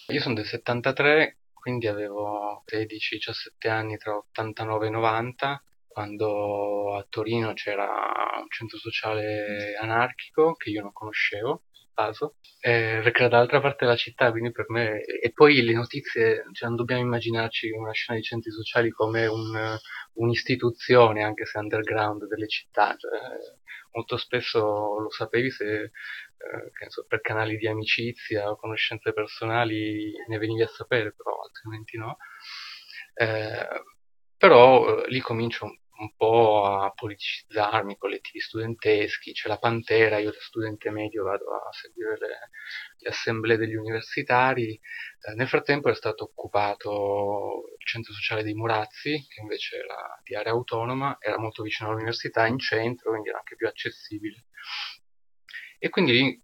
Io sono del 73, quindi avevo 16-17 anni tra 89 e 90, quando a Torino c'era un centro sociale anarchico che io non conoscevo, a caso, perché era dall'altra parte della città, quindi per me. E poi le notizie, cioè non dobbiamo immaginarci una scena di centri sociali come un'istituzione, anche se underground, delle città. Cioè, molto spesso lo sapevi se che ne so, per canali di amicizia o conoscenze personali ne venivi a sapere, però altrimenti no. Eh, però lì comincio un po' a politicizzarmi, collettivi studenteschi, c'è la Pantera, io da studente medio vado a seguire le assemblee degli universitari. Nel frattempo è stato occupato il centro sociale dei Murazzi, che invece era di area autonoma, era molto vicino all'università, in centro, quindi era anche più accessibile. E quindi lì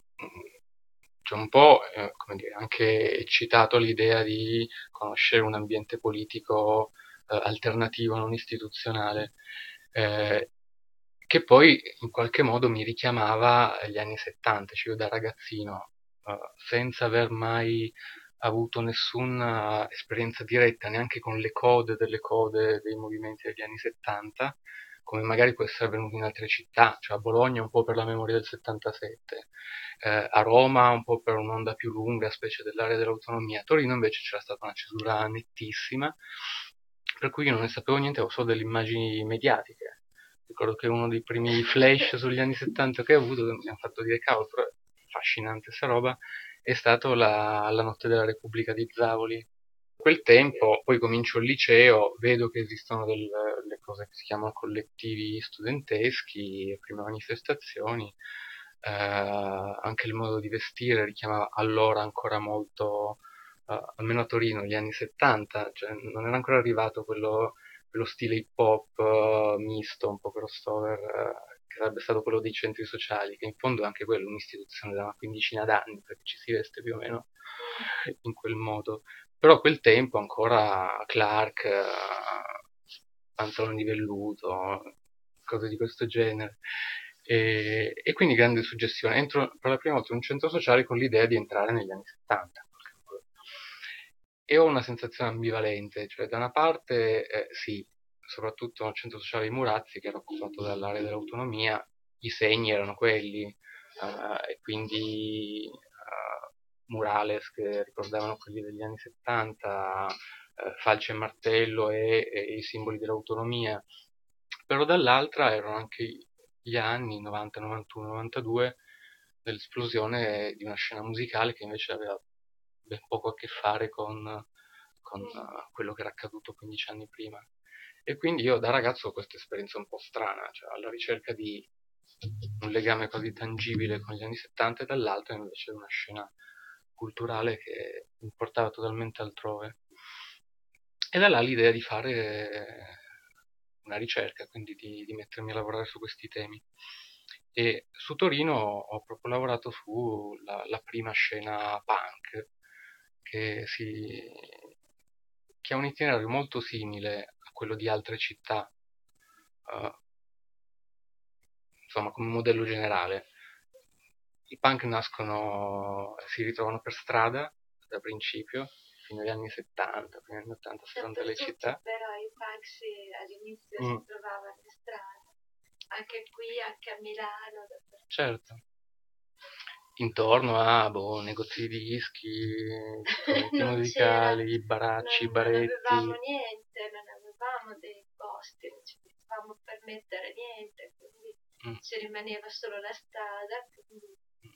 c'è un po', come dire, anche eccitato l'idea di conoscere un ambiente politico alternativo, non istituzionale, eh, che poi in qualche modo mi richiamava agli anni 70, cioè io da ragazzino, senza aver mai avuto nessuna esperienza diretta, neanche con le code delle code dei movimenti degli anni 70, come magari può essere avvenuto in altre città, cioè a Bologna un po' per la memoria del 77, a Roma un po' per un'onda più lunga, specie dell'area dell'autonomia. A Torino invece c'era stata una cesura nettissima, per cui io non ne sapevo niente, avevo solo delle immagini mediatiche. Ricordo che uno dei primi flash sugli anni 70 che ho avuto, che mi ha fatto dire cavolo, però è affascinante sta roba, è stato la notte della Repubblica di Zavoli. A quel tempo, poi comincio il liceo, vedo che esistono delle cose che si chiamano collettivi studenteschi, prime manifestazioni, anche il modo di vestire richiamava allora ancora molto, almeno a Torino, gli anni 70, cioè non era ancora arrivato quello stile hip hop misto, un po' crossover, che sarebbe stato quello dei centri sociali, che in fondo è anche quello un'istituzione da una quindicina d'anni, perché ci si veste più o meno in quel modo. Però a quel tempo ancora Clark, pantaloni di velluto, cose di questo genere. E quindi grande suggestione. Entro per la prima volta in un centro sociale con l'idea di entrare negli anni 70. E ho una sensazione ambivalente, cioè da una parte sì, soprattutto nel centro sociale di Murazzi, che era occupato dall'area dell'autonomia, i segni erano quelli, e quindi murales che ricordavano quelli degli anni 70, falce e martello e i simboli dell'autonomia. Però dall'altra erano anche gli anni 90, 91, 92 dell'esplosione di una scena musicale che invece aveva ben poco a che fare con quello che era accaduto 15 anni prima. E quindi io da ragazzo ho questa esperienza un po' strana, cioè alla ricerca di un legame quasi tangibile con gli anni 70 e dall'altra invece una scena culturale che mi portava totalmente altrove. E da là l'idea di fare una ricerca, quindi di mettermi a lavorare su questi temi. E su Torino ho proprio lavorato sulla prima scena punk, che, si, che ha un itinerario molto simile a quello di altre città, eh, insomma come modello generale. I punk nascono, si ritrovano per strada da principio, fino agli anni 70, fino agli anni 80, 70 le città. Però i punk all'inizio si trovavano in strada, anche qui, anche a Milano, Certo, intorno a negozi di dischi, strumenti non c'era, musicali, baracci, non baretti. avevamo niente, non avevamo dei posti, non ci potevamo permettere niente, quindi Mm. ci rimaneva solo la strada, quindi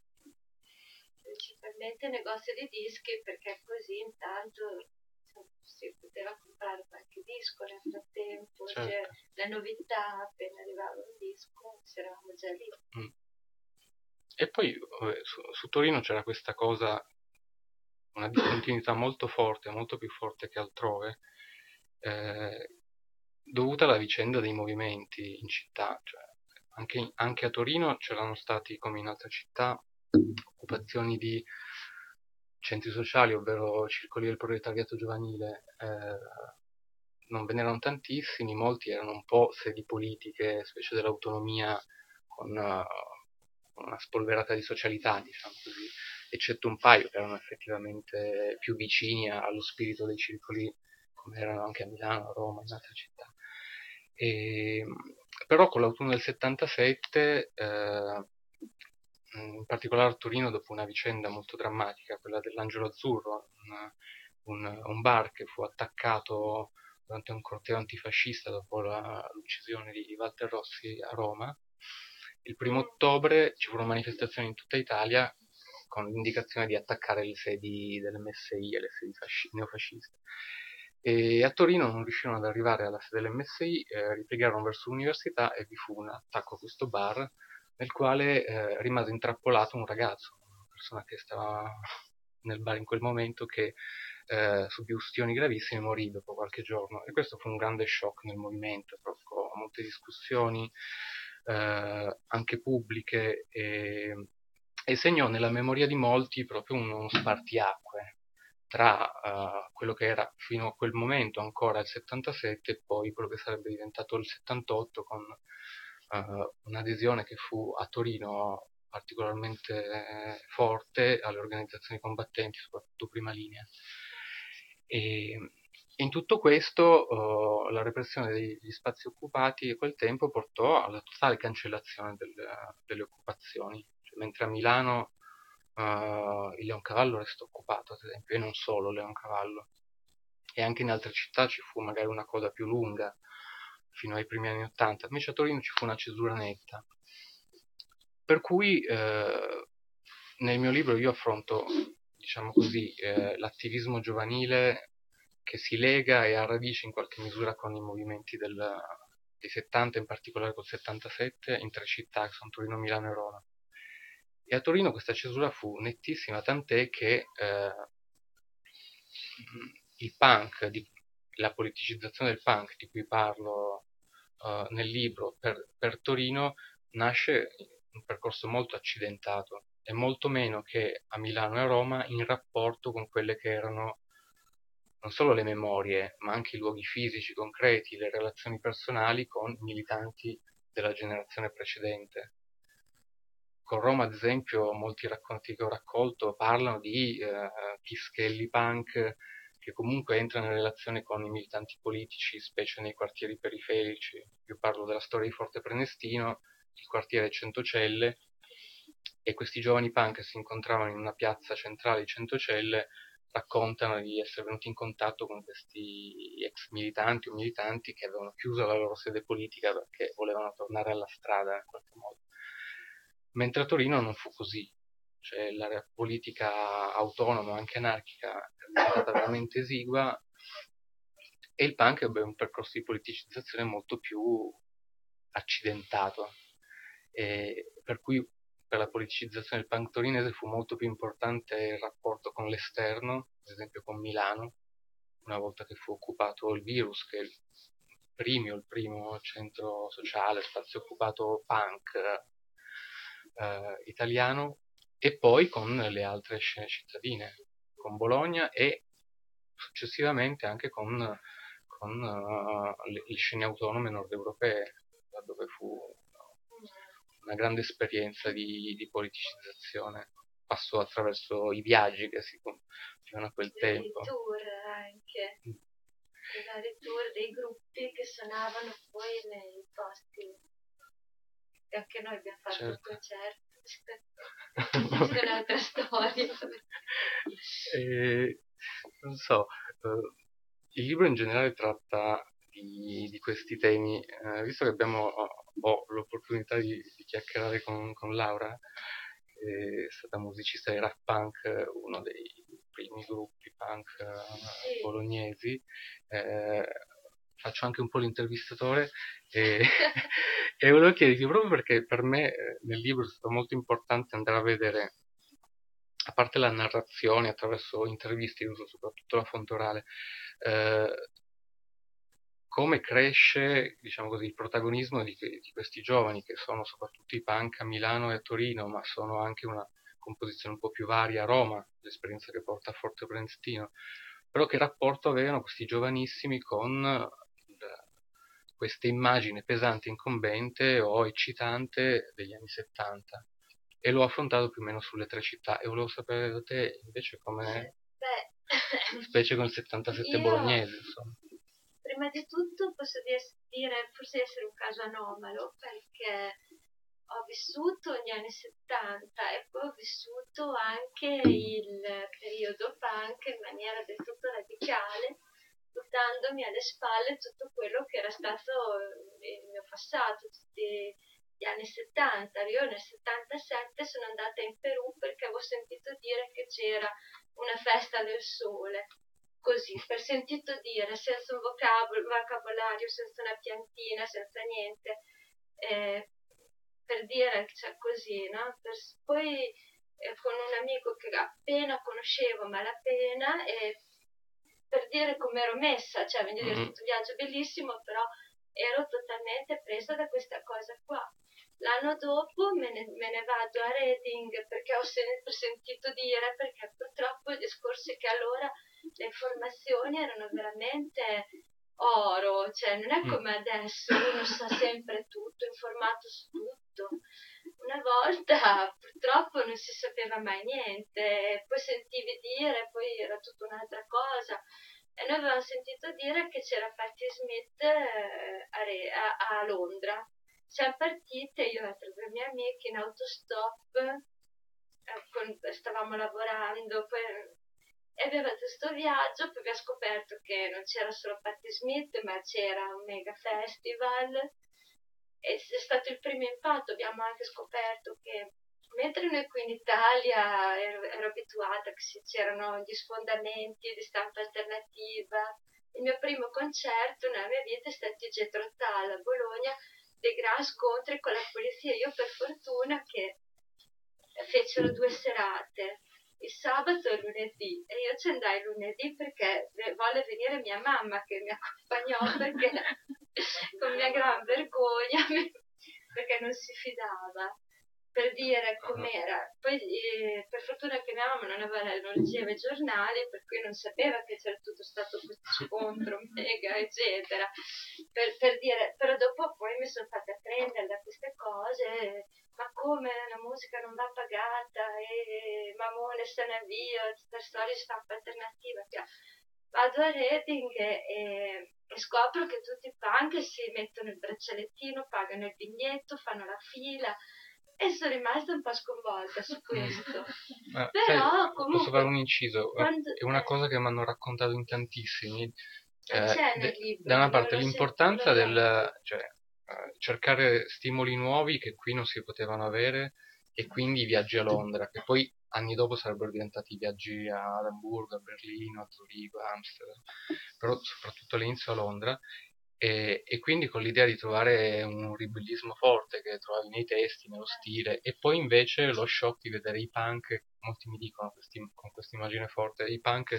principalmente negozio di dischi perché così intanto si poteva comprare qualche disco nel frattempo, Certo. cioè, la novità appena arrivava un disco c'eravamo già lì. Mm. E poi su Torino c'era questa cosa, una discontinuità molto forte, molto più forte che altrove, eh, dovuta alla vicenda dei movimenti in città. Cioè, anche a Torino c'erano stati, come in altre città, occupazioni di centri sociali, ovvero circoli del proletariato giovanile. Non ve n'erano tantissimi, molti erano un po' sedi politiche, specie dell'autonomia, con una spolverata di socialità, diciamo così. eccetto un paio che erano effettivamente più vicini allo spirito dei circoli, come erano anche a Milano, a Roma, in altre città. E, però con l'autunno del 77, in particolare a Torino, dopo una vicenda molto drammatica, quella dell'Angelo Azzurro, un bar che fu attaccato durante un corteo antifascista dopo l'uccisione di Walter Rossi a Roma, il 1° ottobre ci furono manifestazioni in tutta Italia con l'indicazione di attaccare le sedi dell'MSI e le sedi neofasciste. E a Torino non riuscirono ad arrivare alla sede dell'MSI, ripiegarono verso l'università e vi fu un attacco a questo bar nel quale rimase intrappolato un ragazzo, una persona che stava nel bar in quel momento, che subì ustioni gravissime e morì dopo qualche giorno. E questo fu un grande shock nel movimento, provocò molte discussioni, anche pubbliche, e segnò nella memoria di molti proprio uno spartiacque tra quello che era fino a quel momento ancora il 77 e poi quello che sarebbe diventato il 78, con un'adesione che fu a Torino particolarmente forte alle organizzazioni combattenti, soprattutto prima linea. E in tutto questo la repressione degli spazi occupati a quel tempo portò alla totale cancellazione delle occupazioni. Cioè, mentre a Milano il Leoncavallo restò occupato, ad esempio, e non solo Leoncavallo. E anche in altre città ci fu magari una coda più lunga, fino ai primi anni '80, invece a Torino ci fu una cesura netta. Per cui nel mio libro io affronto, diciamo così, l'attivismo giovanile che si lega e ha radici in qualche misura con i movimenti dei 70, in particolare col 77, in 3 città che sono Torino, Milano e Roma. E a Torino questa cesura fu nettissima, tant'è che il punk, la politicizzazione del punk di cui parlo nel libro per Torino, nasce un percorso molto accidentato e molto meno che a Milano e a Roma in rapporto con quelle che erano non solo le memorie, ma anche i luoghi fisici, concreti, le relazioni personali con militanti della generazione precedente. Con Roma, ad esempio, molti racconti che ho raccolto parlano di chischelli punk che comunque entrano in relazione con i militanti politici, specie nei quartieri periferici. Io parlo della storia di Forte Prenestino, il quartiere Centocelle, e questi giovani punk che si incontravano in una piazza centrale di Centocelle raccontano di essere venuti in contatto con questi ex militanti o militanti che avevano chiuso la loro sede politica perché volevano tornare alla strada in qualche modo. Mentre a Torino non fu così, cioè l'area politica autonoma, anche anarchica, è diventata veramente esigua e il punk ebbe un percorso di politicizzazione molto più accidentato, e per cui per la politicizzazione del punk torinese fu molto più importante il rapporto con l'esterno, ad esempio con Milano, una volta che fu occupato il Virus, che è il primo centro sociale, spazio occupato punk italiano, e poi con le altre scene cittadine, con Bologna e successivamente anche con le scene autonome nord europee, dove fu una grande esperienza di politicizzazione. Passò attraverso i viaggi che si facevano a quel tempo. I tour anche. I vari tour dei gruppi che suonavano poi nei posti. E anche noi abbiamo fatto un concerto. Questa è un'altra storia. Non so, il libro in generale tratta di questi temi. Visto che ho l'opportunità di chiacchierare con Laura, che è stata musicista di rap punk, uno dei primi gruppi punk bolognesi, faccio anche un po' l'intervistatore e, e volevo chiederti proprio perché per me nel libro è stato molto importante andare a vedere, a parte la narrazione attraverso interviste, uso soprattutto la fonte orale, come cresce, diciamo così, il protagonismo di questi giovani, che sono soprattutto i punk a Milano e a Torino, ma sono anche una composizione un po' più varia a Roma, l'esperienza che porta a Forte Prenestino. Però che rapporto avevano questi giovanissimi con questa immagine pesante, incombente o eccitante degli anni '70? e l'ho affrontato più o meno sulle 3 città e volevo sapere da te invece come, Beh, specie con il 77 io bolognese, insomma. prima di tutto posso dire forse di essere un caso anomalo perché ho vissuto gli anni 70 e poi ho vissuto anche il periodo punk in maniera del tutto radicale, buttandomi alle spalle tutto quello che era stato il mio passato, tutti gli anni 70. Io nel 77 sono andata in Perù perché avevo sentito dire che c'era una festa del sole. Così, per sentito dire, senza un vocabolario, senza una piantina, senza niente, eh, per dire, cioè così, no? Poi con un amico che appena conoscevo malapena, per dire come ero messa, cioè voglio dire, è stato un viaggio bellissimo, però ero totalmente presa da questa cosa qua. L'anno dopo me ne vado a Reading perché ho sempre sentito dire, perché purtroppo i discorsi che allora le informazioni erano veramente oro, cioè non è come adesso, uno sa sempre tutto, informato su tutto. Una volta purtroppo non si sapeva mai niente, poi sentivi dire, poi era tutta un'altra cosa. E noi avevamo sentito dire che c'era Patti Smith a Londra. Siamo partite, io e altre due mie amiche, in autostop, stavamo lavorando, poi e abbiamo fatto questo viaggio, poi abbiamo scoperto che non c'era solo Patti Smith, ma c'era un mega festival. E è stato il primo impatto. Abbiamo anche scoperto che mentre noi qui in Italia ero abituata che c'erano gli sfondamenti di stampa alternativa, il mio primo concerto nella mia vita è stato il Jethro Tull a Bologna, dei gran scontri con la polizia. Io per fortuna che fecero 2 serate, il sabato e il lunedì, e io ci andai lunedì perché volle venire mia mamma che mi accompagnò perché con mia gran vergogna perché non si fidava, per dire com'era. Poi per fortuna che mia mamma non leggeva i giornali, per cui non sapeva che c'era tutto stato questo scontro mega eccetera, per dire. Però dopo poi mi sono fatta prendere da queste cose, ma come la musica non va pagata e Mamone se ne via, questa storia di stampa alternativa. Cioè, vado a Reading e scopro che tutti i punk si mettono il braccialettino, pagano il biglietto, fanno la fila e sono rimasta un po' sconvolta su questo. Però Sai, posso fare comunque un inciso? quando È una cosa che mi hanno raccontato in tantissimi. c'è nel libro, Da una io parte l'importanza l'ho letto. cioè, cercare stimoli nuovi che qui non si potevano avere e quindi i viaggi a Londra, che poi anni dopo sarebbero diventati viaggi ad Amburgo, a Berlino, a Zurigo, a Amsterdam, però soprattutto all'inizio a Londra. E quindi con l'idea di trovare un ribellismo forte che trovavi nei testi, nello stile, e poi invece lo shock di vedere i punk, molti mi dicono con questa immagine forte, i punk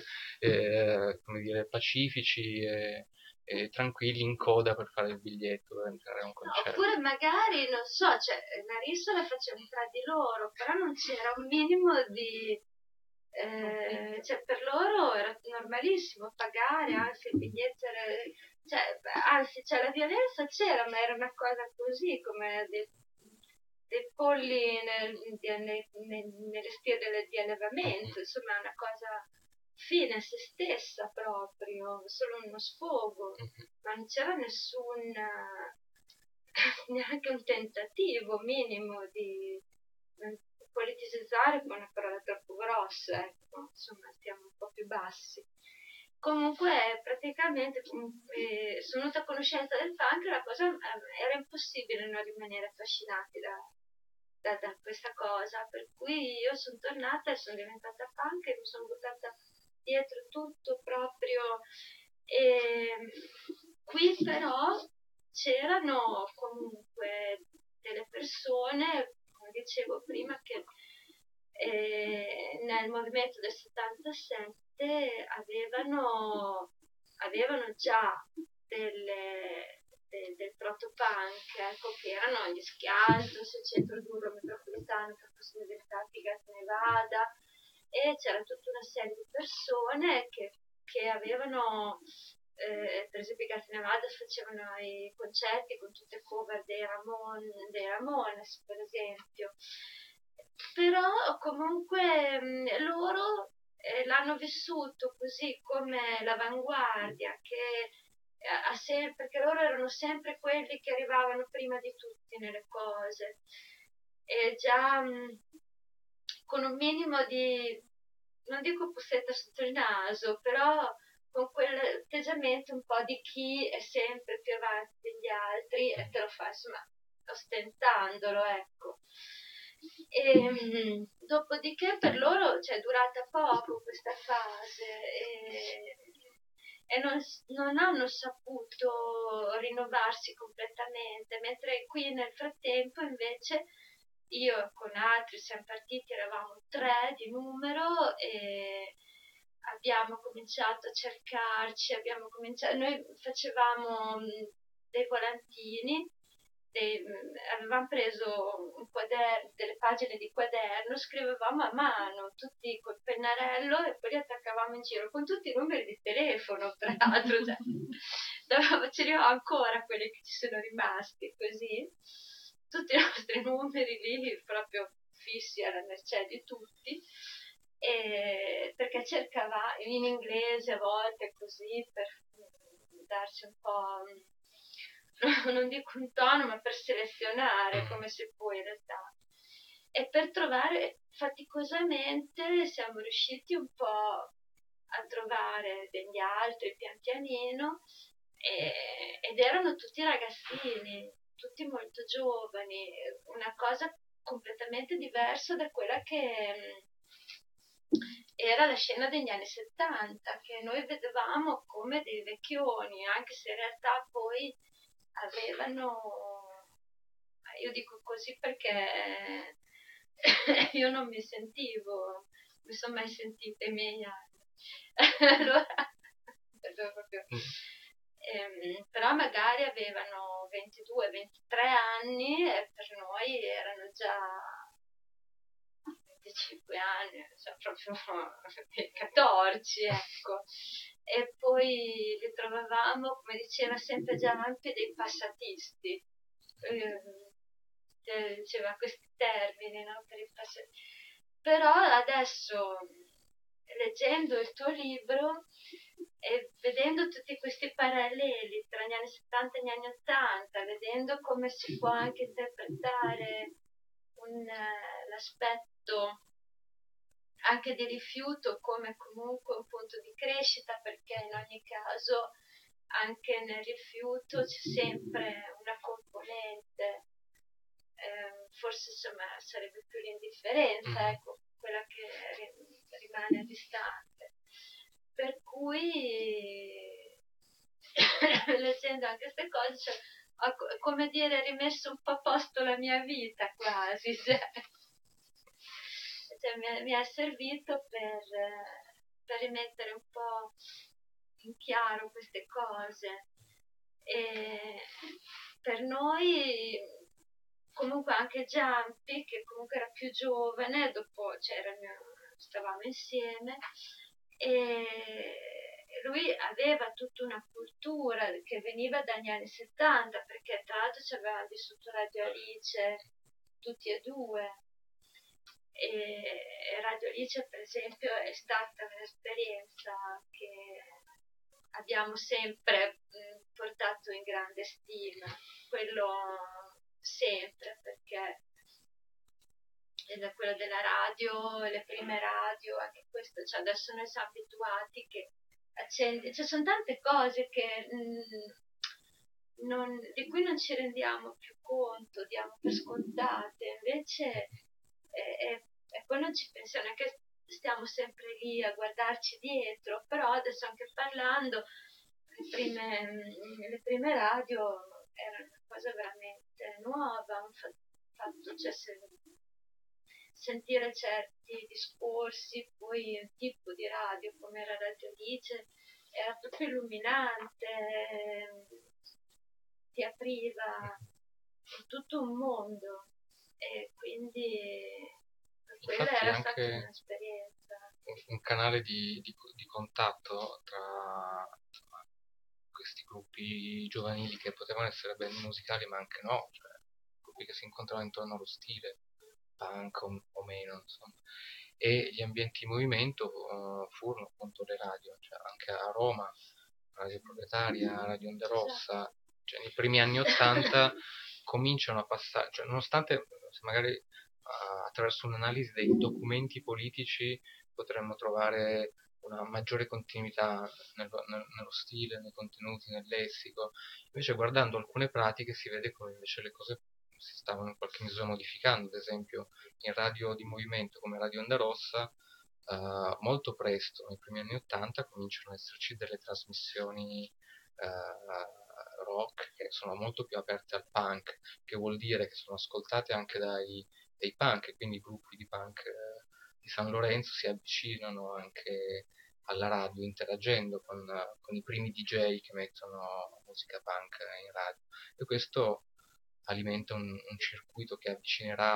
come dire, pacifici e tranquilli in coda per fare il biglietto per entrare a un No, concerto. oppure magari, non so, cioè, la rissa la facevano tra di loro, però non c'era un minimo di... cioè, per loro era normalissimo pagare, anzi il biglietto era... Cioè, anzi, cioè, la violenza c'era, ma era una cosa così, come dei polli nelle spie di allevamento, insomma, una cosa fine a se stessa proprio, solo uno sfogo, ma non c'era nessun neanche un tentativo minimo di politicizzare, poi è una parola troppo grossa, ecco, insomma stiamo un po' più bassi. Comunque praticamente sono venuta a conoscenza del punk e la cosa era impossibile non rimanere affascinati da questa cosa, per cui io sono tornata e sono diventata punk e mi sono buttata dietro tutto proprio. E qui però c'erano comunque delle persone, come dicevo prima, che nel movimento del 77 avevano già del protopunk, ecco, che erano gli Schiantos, il centro duro metropolitano, che poi sono diventati Gas Nevada, e c'era tutta una serie di persone che avevano, per esempio i Gas Nevada facevano i concerti con tutte cover dei Ramones, per esempio. però comunque loro l'hanno vissuto così come l'avanguardia, che perché loro erano sempre quelli che arrivavano prima di tutti nelle cose, e già con un minimo di, non dico pussetta sotto il naso, però con quell'atteggiamento un po' di chi è sempre più avanti degli altri e te lo fa, insomma, ostentandolo, ecco. Dopodiché per loro c'è durata poco questa fase e non hanno saputo rinnovarsi completamente, mentre qui nel frattempo invece io con altri siamo partiti, eravamo 3 di numero e abbiamo cominciato a cercarci, noi facevamo dei volantini, avevamo preso delle pagine di quaderno, scrivevamo a mano, tutti col pennarello e poi li attaccavamo in giro con tutti i numeri di telefono, tra l'altro, cioè, ce li ho ancora quelli che ci sono rimasti così, tutti i nostri numeri lì proprio fissi alla mercé di tutti, perché cercava in inglese a volte così per darci un po', non dico un tono, ma per selezionare come si può in realtà. E per trovare faticosamente siamo riusciti un po' a trovare degli altri pian pianino, ed erano tutti ragazzini, tutti molto giovani, una cosa completamente diversa da quella che era la scena degli anni 70, che noi vedevamo come dei vecchioni, anche se in realtà poi avevano, io dico così perché io non mi sono mai sentita i miei anni. Allora, proprio, però magari avevano 22-23 anni e per noi erano già 25 anni, cioè proprio catorci, ecco. E poi li trovavamo, come diceva sempre Giampi, dei passatisti. Diceva questi termini, no? Per i Però adesso, leggendo il tuo libro e vedendo tutti questi paralleli tra gli anni 70 e gli anni 80, vedendo come si può anche interpretare l'aspetto anche di rifiuto come comunque un punto di crescita, perché in ogni caso anche nel rifiuto c'è sempre una componente, forse insomma sarebbe più l'indifferenza, ecco, quella che rimane distante. Per cui leggendo anche queste cose, cioè, ho, come dire, rimesso un po' a posto la mia vita quasi, cioè, mi è servito per rimettere un po' in chiaro queste cose. E per noi, comunque anche Giampi, che comunque era più giovane, dopo stavamo insieme, e lui aveva tutta una cultura che veniva dagli anni 70, perché tra l'altro ci avevamo vissuto Radio Alice tutti e due. E Radio Alice, per esempio, è stata un'esperienza che abbiamo sempre portato in grande stima, quello sempre, perché è quella della radio, le prime radio, anche questo, cioè adesso noi siamo abituati che ci sono tante cose che di cui non ci rendiamo più conto, diamo per scontate, invece e poi non ci pensiamo neanche, stiamo sempre lì a guardarci dietro, però adesso anche parlando, le prime radio erano una cosa veramente nuova, hanno fatto, cioè, sentire certi discorsi, poi un tipo di radio come era Radio Alice era proprio illuminante, ti apriva tutto un mondo, e quindi quella Infatti è era stata anche un'esperienza. un canale di contatto tra insomma, questi gruppi giovanili che potevano essere ben musicali ma anche no, cioè gruppi che si incontravano intorno allo stile. punk o meno, insomma. E gli ambienti in movimento furono appunto le radio, cioè anche a Roma, Radio Proprietaria, Radio Onda Rossa, cioè nei primi anni '80 cominciano a passare, cioè, nonostante magari attraverso un'analisi dei documenti politici potremmo trovare una maggiore continuità nello stile, nei contenuti, nel lessico, invece guardando alcune pratiche si vede come invece le cose si stavano in qualche misura modificando, ad esempio in radio di movimento come Radio Onda Rossa, molto presto, nei primi anni '80, cominciano ad esserci delle trasmissioni rock che sono molto più aperte al punk, che vuol dire che sono ascoltate anche dai punk, e quindi i gruppi di punk di San Lorenzo si avvicinano anche alla radio interagendo con i primi DJ che mettono musica punk in radio, e questo alimenta un circuito che avvicinerà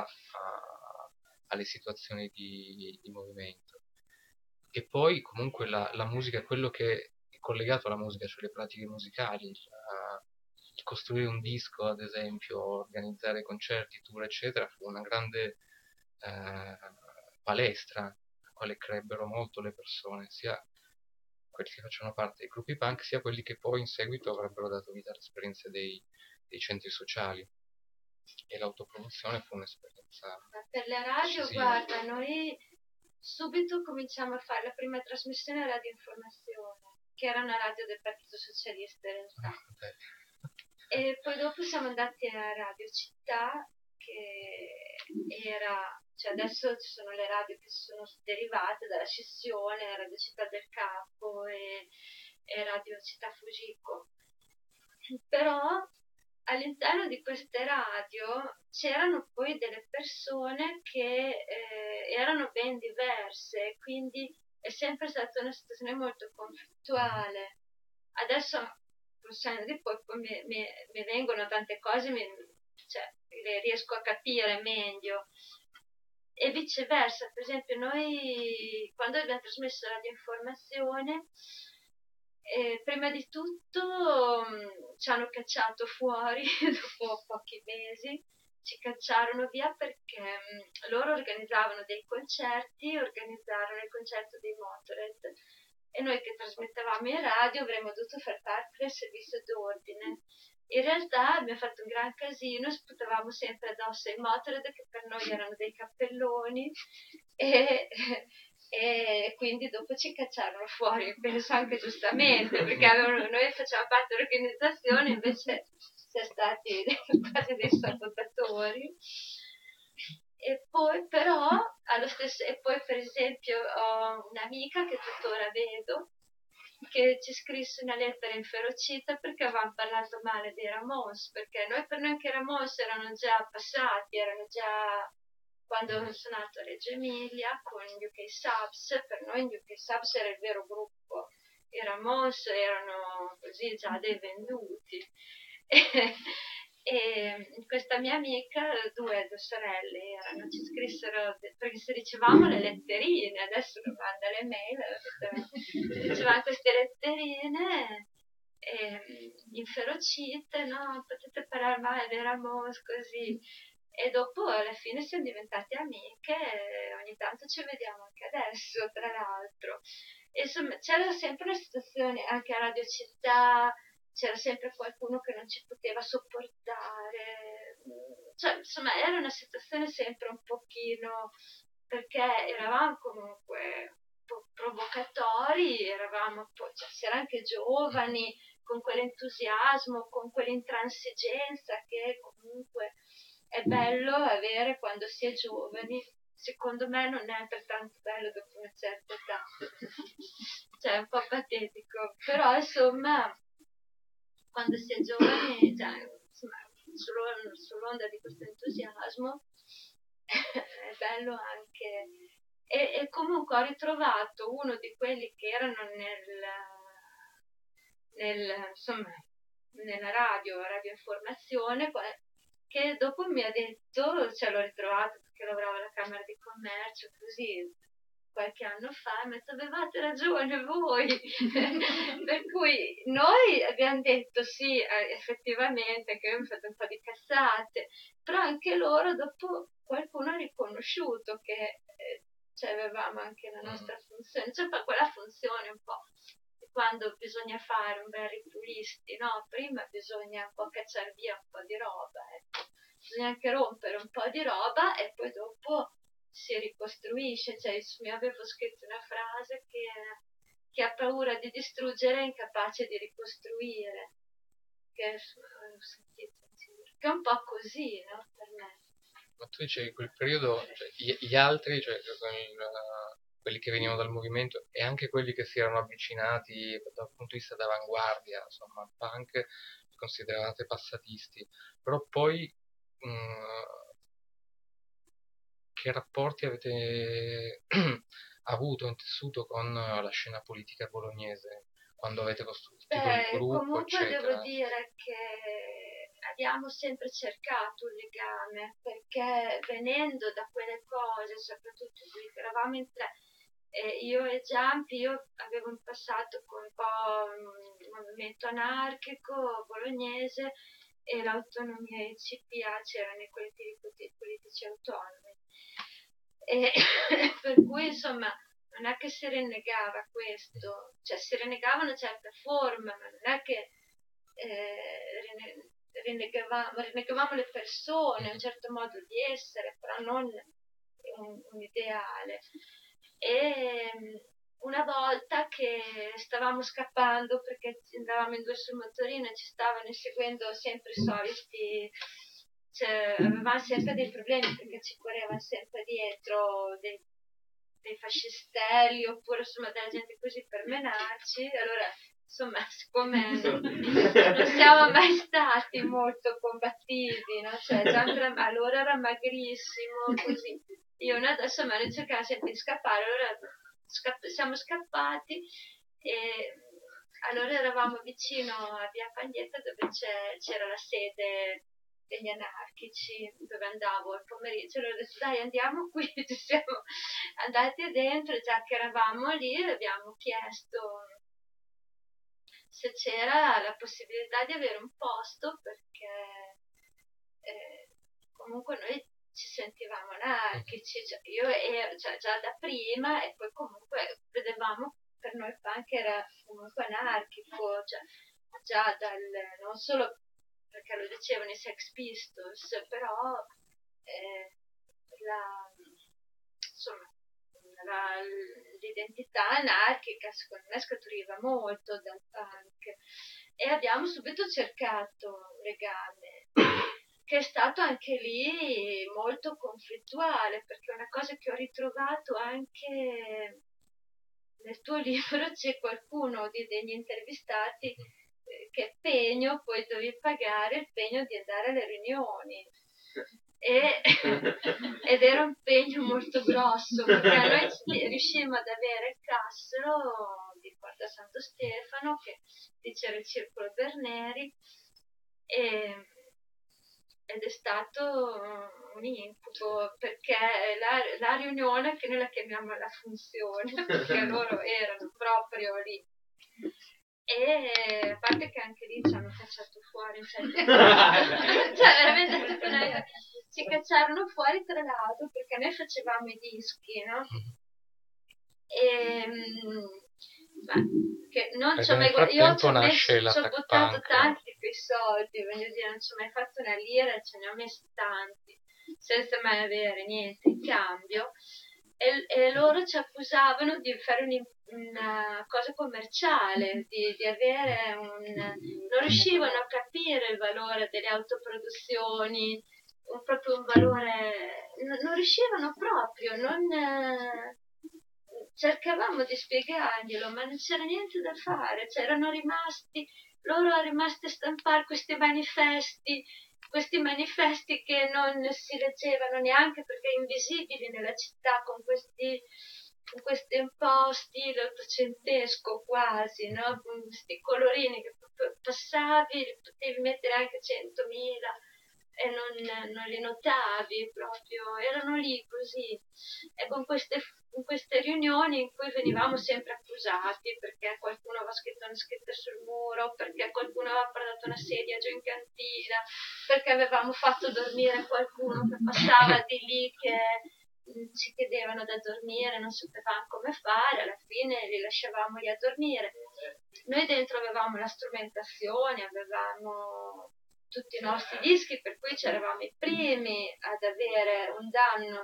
alle situazioni di movimento. E poi comunque la musica è quello che è collegato alla musica, cioè le pratiche musicali, il costruire un disco ad esempio, organizzare concerti, tour eccetera, fu una grande eh, palestra a quale crebbero molto le persone, sia quelli che facevano parte dei gruppi punk, sia quelli che poi in seguito avrebbero dato vita all'esperienza dei centri sociali, e l'autoproduzione fu un'esperienza Per le radio, decisiva. guarda, noi subito cominciamo a fare la prima trasmissione Radio Informazione, che era una radio del Partito Socialista in realtà. E poi dopo siamo andati a Radio Città, che era, cioè adesso ci sono le radio che sono derivate dalla scissione, Radio Città del Capo e Radio Città Fujiko. Però all'interno di queste radio c'erano poi delle persone che erano ben diverse, quindi è sempre stata una situazione molto conflittuale. Adesso, di poi mi vengono tante cose, cioè, le riesco a capire meglio. E viceversa, per esempio, noi quando abbiamo trasmesso Radio Informazione, prima di tutto ci hanno cacciato fuori dopo pochi mesi, ci cacciarono via perché loro organizzavano dei concerti, organizzarono il concerto dei Motorhead, e noi che trasmettevamo in radio avremmo dovuto far parte del servizio d'ordine. In realtà abbiamo fatto un gran casino, sputavamo sempre addosso ai Motorhead, che per noi erano dei cappelloni, e quindi dopo ci cacciarono fuori, penso anche giustamente, perché noi facevamo parte dell'organizzazione, invece siamo stati quasi dei sabotatori. E poi però allo stesso, e poi per esempio ho un'amica che tuttora vedo, che ci scrisse una lettera inferocita perché avevamo parlato male dei Ramones, perché per noi che i Ramones erano già passati, erano già quando ho suonato a Reggio Emilia con gli UK Subs, per noi gli UK Subs era il vero gruppo, i Ramones erano così già dei venduti. E questa mia amica, due sorelle erano, ci scrissero, perché se ricevavamo le letterine, adesso lo manda le mail, ricevavamo queste letterine inferocite, no, potete parlare male dei Ramos così. E dopo alla fine siamo diventate amiche e ogni tanto ci vediamo anche adesso, tra l'altro. E insomma, c'era sempre una situazione anche a Radio Città, c'era sempre qualcuno che non ci poteva sopportare, cioè insomma era una situazione sempre un pochino, perché eravamo comunque provocatori, eravamo cioè, si era anche giovani, con quell'entusiasmo, con quell'intransigenza che comunque è bello avere quando si è giovani. Secondo me non è altrettanto bello dopo una certa età, cioè è un po' patetico, però insomma quando si è giovani, cioè, insomma, sull'onda di questo entusiasmo è bello anche. E comunque ho ritrovato uno di quelli che erano insomma, nella radio informazione, che dopo mi ha detto, cioè l'ho ritrovato perché lavorava alla Camera di Commercio, così, qualche anno fa, mi ha detto avevate ragione voi. Per cui noi abbiamo detto sì, effettivamente, che abbiamo fatto un po' di cazzate, però anche loro dopo qualcuno ha riconosciuto che cioè, avevamo anche la nostra funzione, cioè per quella funzione un po' quando bisogna fare un bel ripulisti, no? Prima bisogna un po' cacciare via un po' di roba, ecco. Bisogna anche rompere un po' di roba e poi dopo si ricostruisce. Cioè, mi avevo scritto una frase che ha paura di distruggere è incapace di ricostruire, che ho sentito, che è un po' così, no? Per me. Ma tu dicevi quel periodo, cioè, gli altri, cioè quelli che venivano dal movimento e anche quelli che si erano avvicinati dal punto di vista d'avanguardia, insomma, al punk, consideravate passatisti, però poi che rapporti avete avuto, intessuto con la scena politica bolognese quando avete costituito il gruppo, Comunque devo eccetera? dire che abbiamo sempre cercato un legame, perché venendo da quelle cose, soprattutto qui che eravamo in tre, io e Giampi, io avevo un passato con un po' un movimento anarchico bolognese e l'autonomia e il CPA c'erano i collettivi politici autonomi. E per cui insomma non è che si rinnegava questo, cioè si rinnegavano certe forme, ma non è che rinnegavamo le persone, un certo modo di essere, però non un ideale. E una volta che stavamo scappando perché andavamo in due sul motorino e ci stavano inseguendo sempre i soliti, cioè, avevamo sempre dei problemi perché ci correvano sempre dietro dei fascistelli oppure insomma della gente così per menarci. Allora insomma, siccome non siamo mai stati molto combattivi, no? Cioè, allora era magrissimo, così. Io noi adesso noi cercavamo sempre di scappare, allora siamo scappati e allora eravamo vicino a Via Paglietta dove c'era la sede degli anarchici, dove andavo al pomeriggio, allora ho detto dai andiamo qui, ci siamo andati dentro, già che eravamo lì abbiamo chiesto se c'era la possibilità di avere un posto perché comunque noi ci sentivamo anarchici, cioè io ero già da prima e poi comunque vedevamo per noi il punk era comunque anarchico, cioè già non solo perché lo dicevano i Sex Pistols, però insomma l'identità anarchica secondo me scaturiva molto dal punk e abbiamo subito cercato un legame che è stato anche lì molto conflittuale perché una cosa che ho ritrovato anche nel tuo libro c'è qualcuno degli intervistati che pegno poi dovevi pagare il pegno di andare alle riunioni ed era un pegno molto grosso perché noi riuscimmo ad avere il Cassero di Porta Santo Stefano che lì c'era il Circolo Berneri ed è stato un incubo perché la riunione che noi la chiamiamo la funzione perché loro erano proprio lì e a parte che anche lì ci hanno cacciato fuori cioè veramente ci cacciarono fuori tra l'altro perché noi facevamo i dischi no? E che non ci ho mai io ci ho buttato tanti di quei soldi voglio dire non ci ho mai fatto una lira ce ne ho messi tanti senza mai avere niente in cambio e loro ci accusavano di fare una cosa commerciale di avere non riuscivano a capire il valore delle autoproduzioni proprio un valore non riuscivano proprio cercavamo di spiegarglielo ma non c'era niente da fare cioè loro erano rimasti a stampare questi manifesti che non si leggevano neanche perché invisibili nella città con questi imposti l'ottocentesco quasi no? Con questi colorini che passavi li potevi mettere anche 100.000 e non li notavi proprio, erano lì così e con queste in queste riunioni in cui venivamo sempre accusati perché qualcuno aveva scritto una scritta sul muro, perché qualcuno aveva portato una sedia giù in cantina, perché avevamo fatto dormire qualcuno che passava di lì che ci chiedevano da dormire, non sapevamo come fare, alla fine li lasciavamo lì a dormire. Noi dentro avevamo la strumentazione, avevamo tutti i nostri dischi, per cui c'eravamo i primi ad avere un danno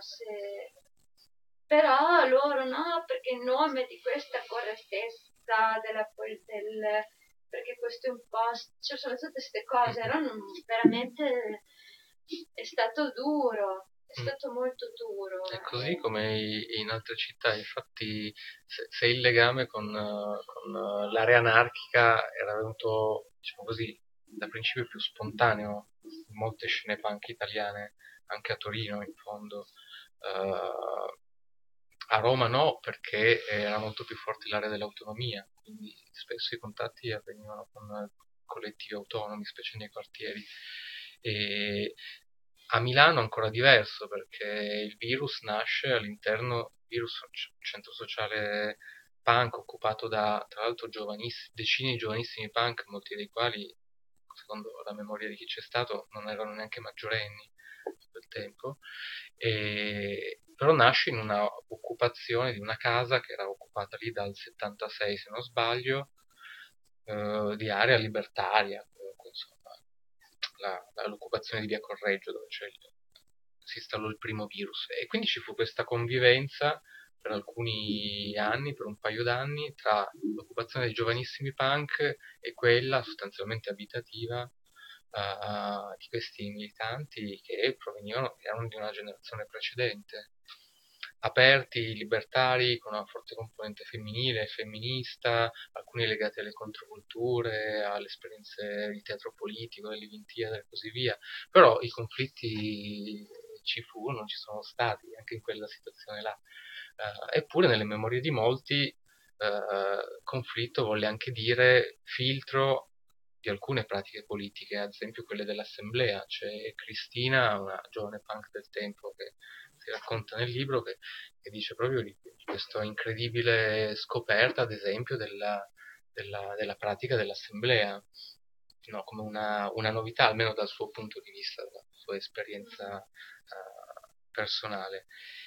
però loro no, perché in nome di questa correttezza perché questo è un post, cioè sono tutte queste cose, erano veramente, è stato duro, è stato molto duro. È così come in altre città, infatti se il legame con l'area anarchica era venuto, diciamo così, da principio più spontaneo in molte scene punk italiane, anche a Torino in fondo. A Roma no, perché era molto più forte l'area dell'autonomia, quindi spesso i contatti avvenivano con collettivi autonomi, specie nei quartieri. E a Milano è ancora diverso, perché il virus nasce all'interno, il virus è un centro sociale punk occupato da, tra l'altro, decine di giovanissimi punk, molti dei quali, secondo la memoria di chi c'è stato, non erano neanche maggiorenni a quel tempo. Però nasce in una occupazione di una casa che era occupata lì dal 76, se non sbaglio, di area libertaria, comunque, insomma, l'occupazione di via Correggio, dove si installò il primo virus. E quindi ci fu questa convivenza per alcuni anni, per un paio d'anni, tra l'occupazione dei giovanissimi punk e quella sostanzialmente abitativa di questi militanti che erano di una generazione precedente, aperti, libertari, con una forte componente femminile, femminista, alcuni legati alle controculture, alle esperienze di teatro politico, dell'Ivintiada e così via. Però i conflitti ci furono, ci sono stati anche in quella situazione là. Eppure nelle memorie di molti conflitto volle anche dire filtro di alcune pratiche politiche, ad esempio quelle dell'assemblea. C'è Cristina, una giovane punk del tempo, che si racconta nel libro, che dice proprio di questa incredibile scoperta, ad esempio, della pratica dell'assemblea, no, come una novità, almeno dal suo punto di vista, dalla sua esperienza personale.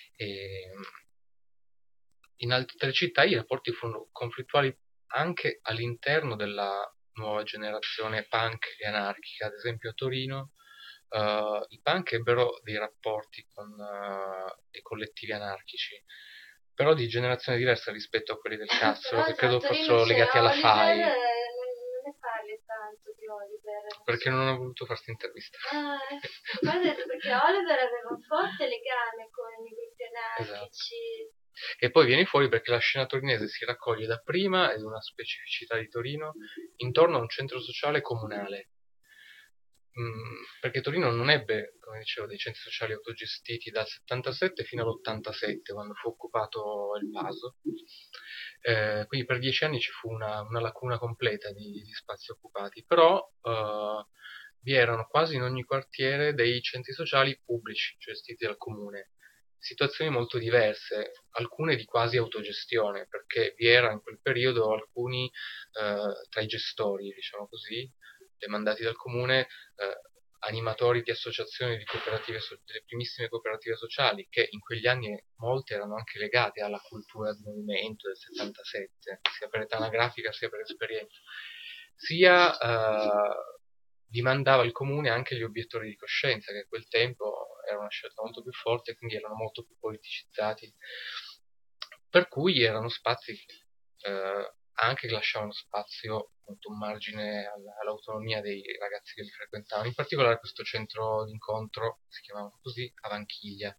In altre città i rapporti furono conflittuali anche all'interno della nuova generazione punk e anarchica. Ad esempio a Torino i punk ebbero dei rapporti con dei collettivi anarchici, però di generazione diversa rispetto a quelli del Castro, che credo fossero legati alla FAI. Non ne parli tanto di Oliver. Perché non ho voluto farti intervistare. Poi ho detto perché Oliver aveva un forte legame con i gruppi anarchici. Esatto. E poi viene fuori perché la scena torinese si raccoglie dapprima, ed una specificità di Torino, intorno a un centro sociale comunale. Perché Torino non ebbe, come dicevo, dei centri sociali autogestiti dal 77 fino all'87, quando fu occupato il Paso. Quindi per 10 anni ci fu una lacuna completa di spazi occupati, però vi erano quasi in ogni quartiere dei centri sociali pubblici gestiti dal comune. Situazioni molto diverse, alcune di quasi autogestione, perché vi era in quel periodo alcuni tra i gestori, diciamo così, demandati dal comune, animatori di associazioni, di cooperative, delle primissime cooperative sociali, che in quegli anni molte erano anche legate alla cultura del movimento del 77, sia per età anagrafica sia per esperienza, sia dimandava il comune anche gli obiettori di coscienza, che a quel tempo era una scelta molto più forte, quindi erano molto più politicizzati, per cui erano spazi anche che lasciavano spazio, appunto, un margine all'autonomia dei ragazzi che li frequentavano, in particolare questo centro d'incontro, si chiamava così, a Vanchiglia.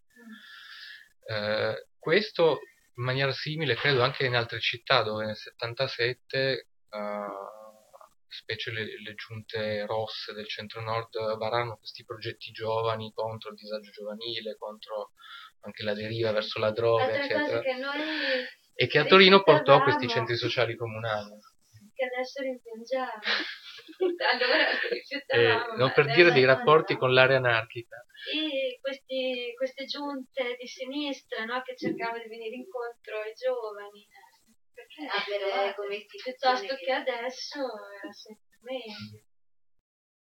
Questo in maniera simile credo anche in altre città, dove nel 77 specie le giunte rosse del centro-nord vararono questi progetti giovani contro il disagio giovanile, contro anche la deriva verso la droga, eccetera, e che a Torino portò a questi centri sociali comunali. Che adesso rimpiangiamo. Allora rifiutavamo. Non per dire dei rapporti con l'area anarchica. Sì, queste giunte di sinistra, no, che cercavano di venire incontro ai giovani. Perché avere come piuttosto che adesso era sempre meglio.